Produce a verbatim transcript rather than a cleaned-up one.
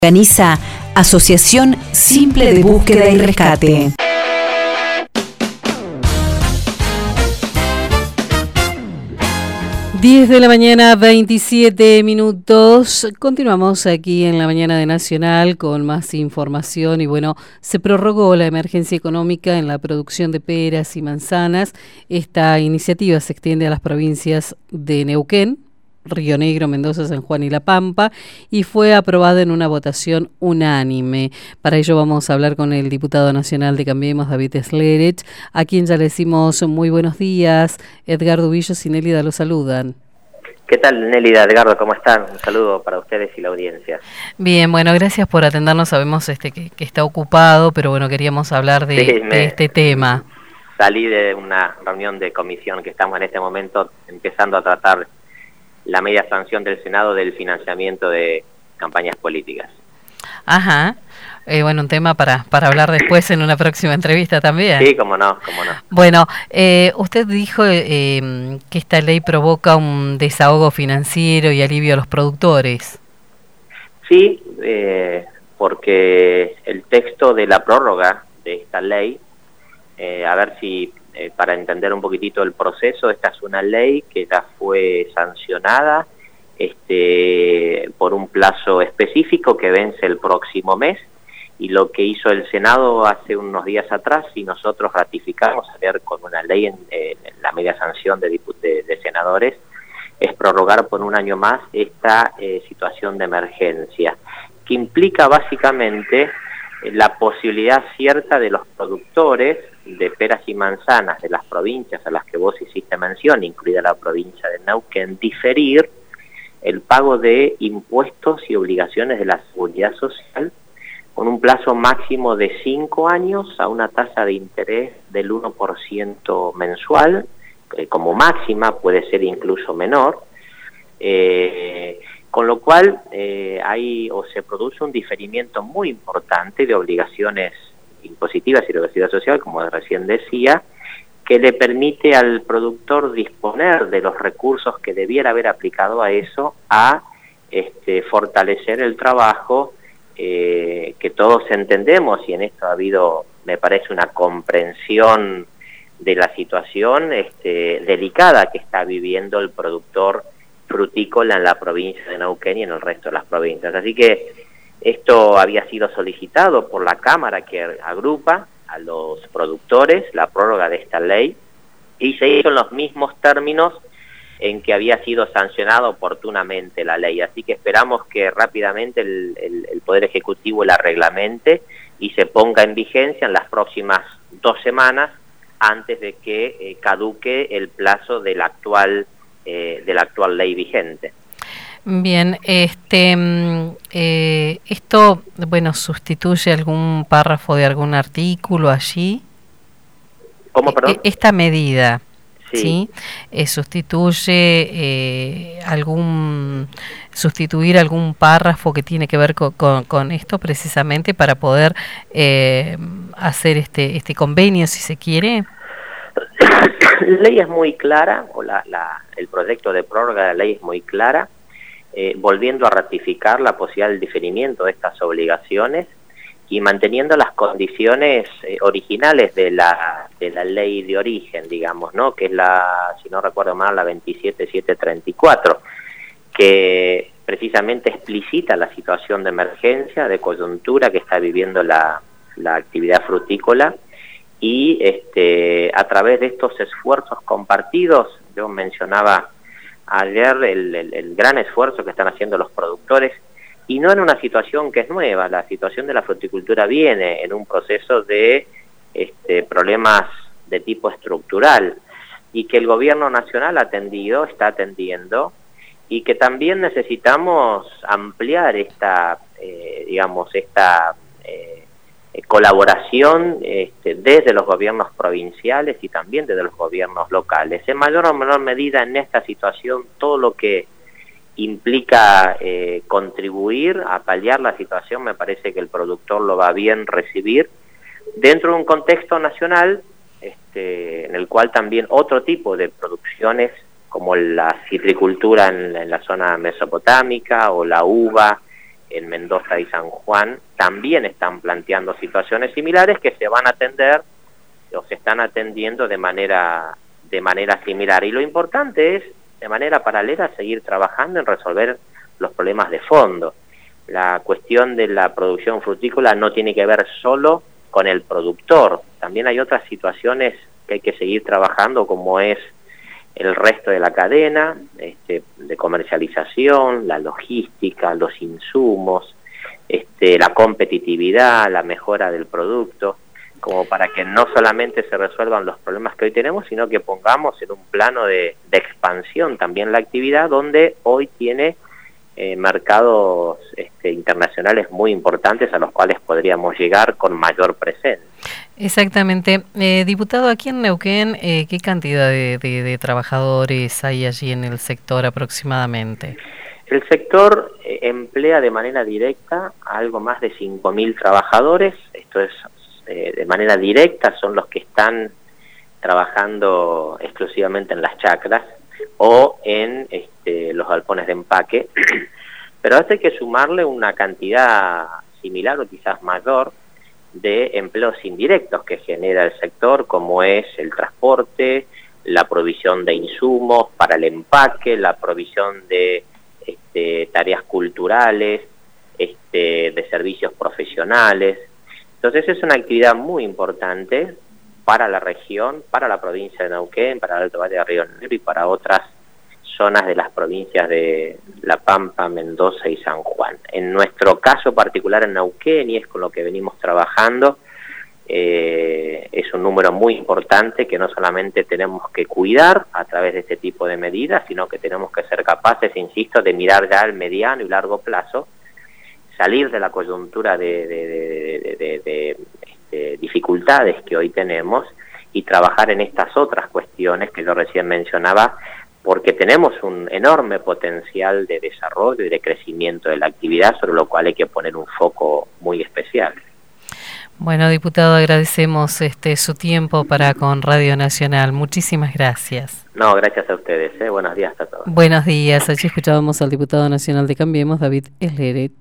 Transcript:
Organiza Asociación Simple de Búsqueda y Rescate. diez de la mañana, veintisiete minutos. Continuamos aquí en la mañana de Nacional con más información y bueno, se prorrogó la emergencia económica en la producción de peras y manzanas. Esta iniciativa se extiende a las provincias de Neuquén, Río Negro, Mendoza, San Juan y La Pampa y fue aprobada en una votación unánime. Para ello vamos a hablar con el diputado nacional de Cambiemos, David Slerech, a quien ya le decimos muy buenos días. Edgardo Villos y Nélida lo saludan. ¿Qué tal, Nélida, Edgardo? ¿Cómo están? Un saludo para ustedes y la audiencia. Bien, bueno, gracias por atendernos. Sabemos este que, que está ocupado, pero bueno, queríamos hablar de, sí, me, de este tema. Salí de una reunión de comisión que estamos en este momento empezando a tratar la media sanción del Senado del financiamiento de campañas políticas. Ajá, eh, bueno, un tema para, para hablar después en una próxima entrevista también. Sí, cómo no, cómo no. Bueno, eh, usted dijo eh, que esta ley provoca un desahogo financiero y alivio a los productores. Sí, eh, porque el texto de la prórroga de esta ley, eh, a ver si... Eh, para entender un poquitito el proceso, esta es una ley que ya fue sancionada este, por un plazo específico que vence el próximo mes, y lo que hizo el Senado hace unos días atrás y nosotros ratificamos ayer con una ley en, eh, en la media sanción de, de, de senadores, es prorrogar por un año más esta eh, situación de emergencia, que implica básicamente eh, la posibilidad cierta de los productores de peras y manzanas de las provincias a las que vos hiciste mención, incluida la provincia de Neuquén, diferir el pago de impuestos y obligaciones de la seguridad social con un plazo máximo de cinco años a una tasa de interés del uno por ciento mensual, que como máxima puede ser incluso menor, eh, con lo cual eh, hay o se produce un diferimiento muy importante de obligaciones impositivas y de seguridad social, como recién decía, que le permite al productor disponer de los recursos que debiera haber aplicado a eso, a este, fortalecer el trabajo eh, que todos entendemos, y en esto ha habido, me parece, una comprensión de la situación este, delicada que está viviendo el productor frutícola en la provincia de Neuquén y en el resto de las provincias. Así que esto había sido solicitado por la Cámara que agrupa a los productores, la prórroga de esta ley, y se hizo en los mismos términos en que había sido sancionada oportunamente la ley. Así que esperamos que rápidamente el, el, el Poder Ejecutivo la reglamente y se ponga en vigencia en las próximas dos semanas antes de que eh, caduque el plazo de la actual, eh, de la actual ley vigente. Bien, este, eh, esto, bueno, sustituye algún párrafo de algún artículo allí. ¿Cómo, perdón? Esta medida, ¿sí? ¿sí? Eh, sustituye eh, algún, sustituir algún párrafo que tiene que ver con, con, con esto precisamente para poder eh, hacer este, este convenio, si se quiere. La ley es muy clara, o la, la, el proyecto de prórroga de la ley es muy clara. Eh, volviendo a ratificar la posibilidad del diferimiento de estas obligaciones y manteniendo las condiciones eh, originales de la de la ley de origen, digamos, ¿no? Que es la, si no recuerdo mal, la veintisiete mil setecientos treinta y cuatro, que precisamente explicita la situación de emergencia, de coyuntura que está viviendo la, la actividad frutícola, y este a través de estos esfuerzos compartidos, yo mencionaba ayer el, el, el gran esfuerzo que están haciendo los productores, y no en una situación que es nueva. La situación de la fruticultura viene en un proceso de este, problemas de tipo estructural, y que el gobierno nacional ha atendido, está atendiendo, y que también necesitamos ampliar esta, eh, digamos, esta eh, colaboración este, desde los gobiernos provinciales y también desde los gobiernos locales. En mayor o menor medida en esta situación, todo lo que implica eh, contribuir a paliar la situación, me parece que el productor lo va a bien recibir dentro de un contexto nacional este, en el cual también otro tipo de producciones como la citricultura en, en la zona mesopotámica o la uva en Mendoza y San Juan también están planteando situaciones similares que se van a atender o se están atendiendo de manera, de manera similar. Y lo importante es, de manera paralela, seguir trabajando en resolver los problemas de fondo. La cuestión de la producción frutícola no tiene que ver solo con el productor, también hay otras situaciones que hay que seguir trabajando, como es el resto de la cadena este, de comercialización, la logística, los insumos, este, la competitividad, la mejora del producto, como para que no solamente se resuelvan los problemas que hoy tenemos, sino que pongamos en un plano de, de expansión también la actividad, donde hoy tiene eh, mercados este, internacionales muy importantes a los cuales podríamos llegar con mayor presencia. Exactamente. Eh, diputado, aquí en Neuquén, eh, ¿qué cantidad de, de, de trabajadores hay allí en el sector aproximadamente? El sector eh, emplea de manera directa a algo más de cinco mil trabajadores. Esto es eh, de manera directa, son los que están trabajando exclusivamente en las chacras o en este, los galpones de empaque. Pero a esto hay que sumarle una cantidad similar o quizás mayor de empleos indirectos que genera el sector, como es el transporte, la provisión de insumos para el empaque, la provisión de este, tareas culturales, este, de servicios profesionales. Entonces es una actividad muy importante para la región, para la provincia de Neuquén, para el Alto Valle de Río Negro y para otras zonas de las provincias de La Pampa, Mendoza y San Juan. En nuestro caso particular en Neuquén, y es con lo que venimos trabajando, eh, es un número muy importante que no solamente tenemos que cuidar a través de este tipo de medidas, sino que tenemos que ser capaces, insisto, de mirar ya al mediano y largo plazo, salir de la coyuntura de, de, de, de, de, de este, dificultades que hoy tenemos y trabajar en estas otras cuestiones que yo recién mencionaba, porque tenemos un enorme potencial de desarrollo y de crecimiento de la actividad, sobre lo cual hay que poner un foco muy especial. Bueno, diputado, agradecemos este su tiempo para con Radio Nacional. Muchísimas gracias. No, gracias a ustedes. ¿eh? Buenos días a todos. Buenos días. Allí escuchábamos al diputado nacional de Cambiemos, David Esleret.